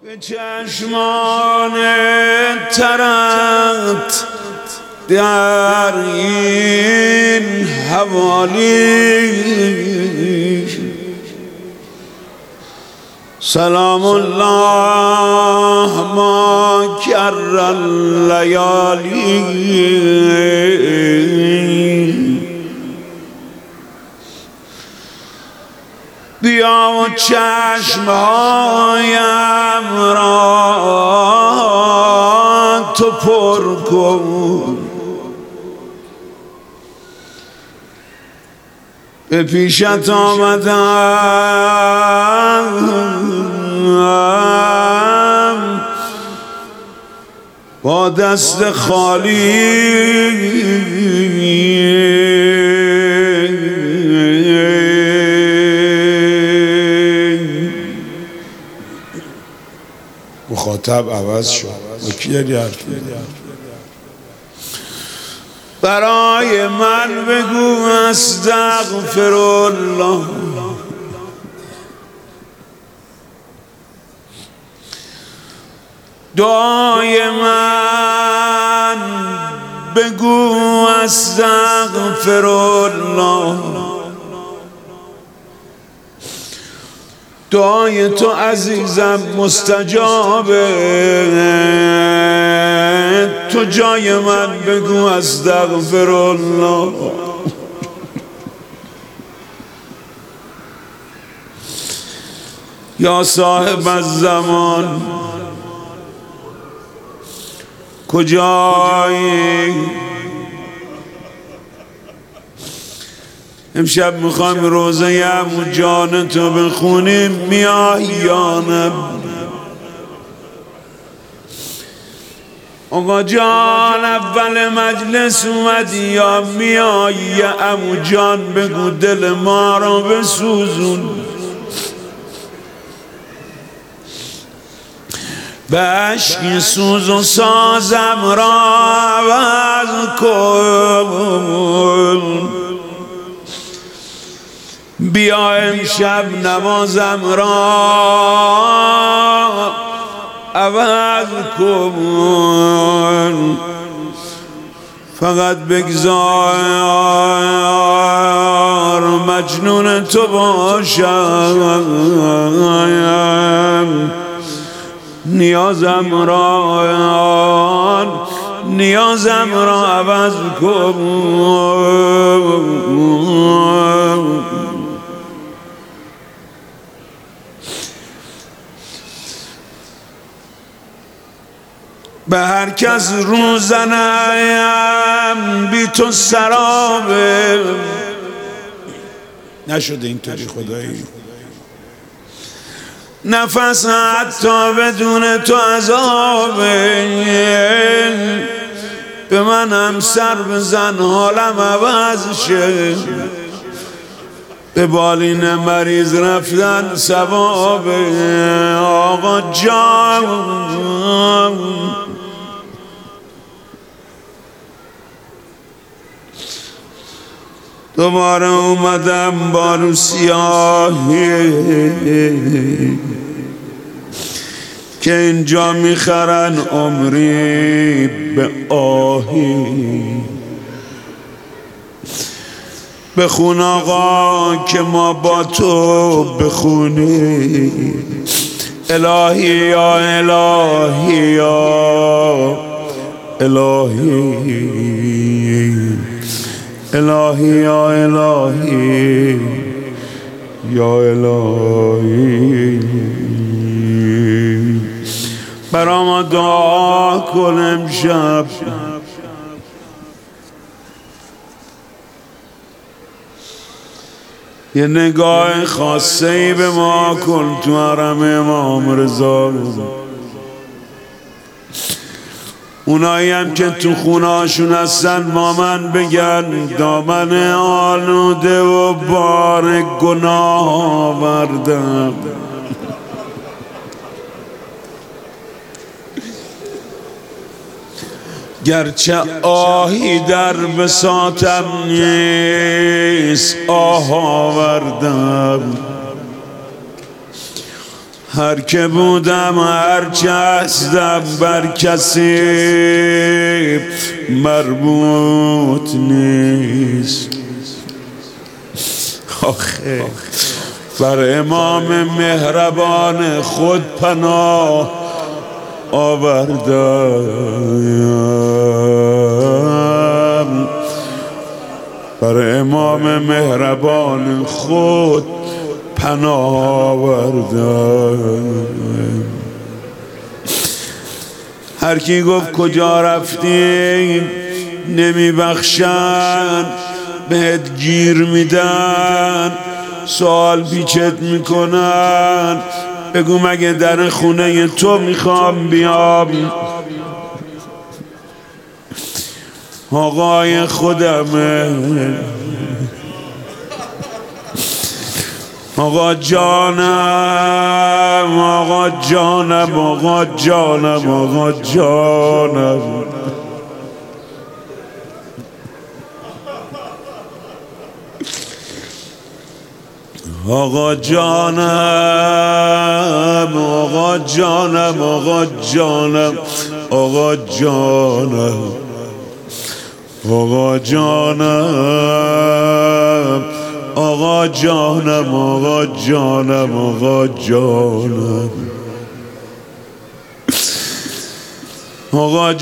به چشمان ترت در این حوالی سلام الله ما کر اللیالی بیا و چشمهایم را تو پر کن به پیشت آمدم با دست خالی مخاطب عوض شد با کی داری حرف می‌زنی؟ برای من بگو استغفر الله دعای من بگو استغفر الله دعای تو عزیزم مستجابه تو جای من بگو استغفر الله یا صاحب الزمان کجایی امشب میخوایم روزه عمو جان تو بخونیم میای یا نه آقا جان اول مجلس اومدی یا میای یا عمو جان بگو دل ما رو بسوزون به عشق سوز و سازم را عوض کن بیا امشب نمازم را عوض کن فقط بگذار مجنون تو باشم نیازم را عوض کن به هر کس رو زنم بی تو سرابه نشده اینطوری خدایی نفس حتی بدون تو عذابه به من هم سر بزن حالم عوض شه به بالین مریض رفتن ثوابه آقا جان دوباره اومدم با رو سیاهی که اینجا میخرن عمری به آهی بخون آقا که ما با تو بخونیم الهی یا الهی یا الهی الهی یا الهی یا الهی برا ما دعا کن امشب یه نگاه خاصه‌ای به ما کن تو حرم امام رضا اونایی هم که تو خونهاشون هستن با من بگن دامن آلوده و بار گناه آوردم گرچه آهی در بساطم نیست آه آوردم هر که بودم هر چه هستم بر کسی مربوط نیست. آخه بر امام مهربان خود پناه آوردم، بر امام مهربان خود پناه آوردم. هر کی گفت کجا رفتی نمی بخشن، بهت گیر میدن، سوال پیچت میکنن، بگو مگه در خونه تو میخوام بیام؟ آقای خودمه، آقا جانم، آقا جانم، آقا جانم، آقا جانم. آقا جانم، آقا جانم، آقا جانم، آقا جانم، آقا جانم، آقا جانم، آقا جانم، آقا جانم، آقا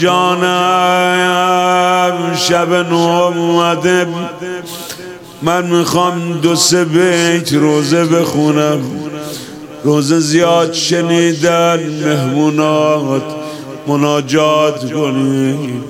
جانم. شب نو اومده، من میخوام 2-3 بیت روزه بخونم. روزه زیاد شنیدن، مهمونات مناجات کنید.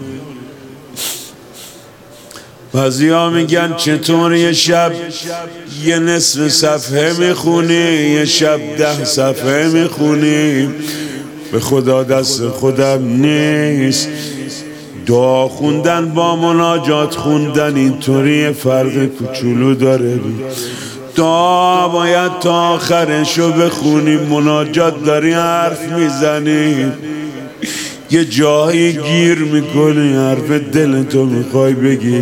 بعضیا میگن چطور یه شب یه نصف صفحه میخونی، یه شب 10 صفحه میخونی؟ به خدا دست خودم نیست. دعا خوندن با مناجات خوندن اینطوری فرق کوچولو داره. دعا باید تا آخرشو بخونی، مناجات داری حرف میزنی، یه جایی گیر میکنی، حرف دلتو میخوای بگی.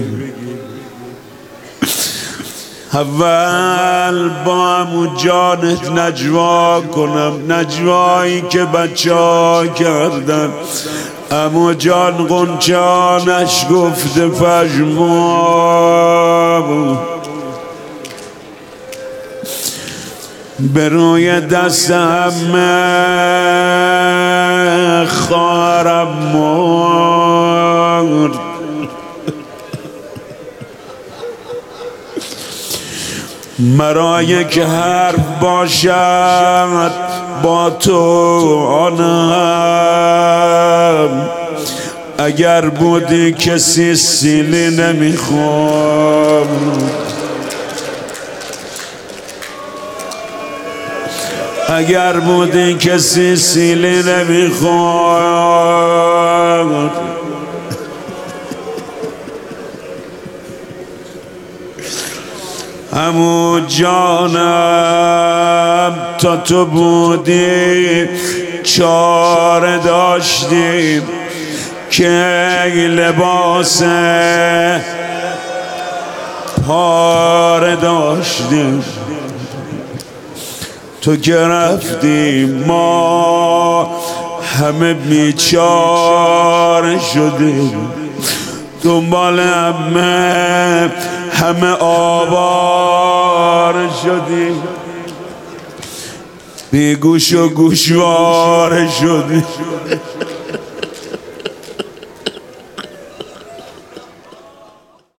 اول با عمو جانت نجوا کنم، نجوایی که بچه ها کردن. عمو جان قنچانش گفته پژمرد، به روی دست همه خواهرم مرد. مرا یک حرف باشد با تو آنم، اگر بودی کسی سیلی نمیخوام. اگر بودی کسی سیلی نمیخوام. عمو جانم تا تو بودی چاره داشتیم که لباس پاره داشتیم. تو که رفتی ما همه بیچاره شدیم، دنبال همه آواره شدیم، بی گوش و گوشواره شدیم.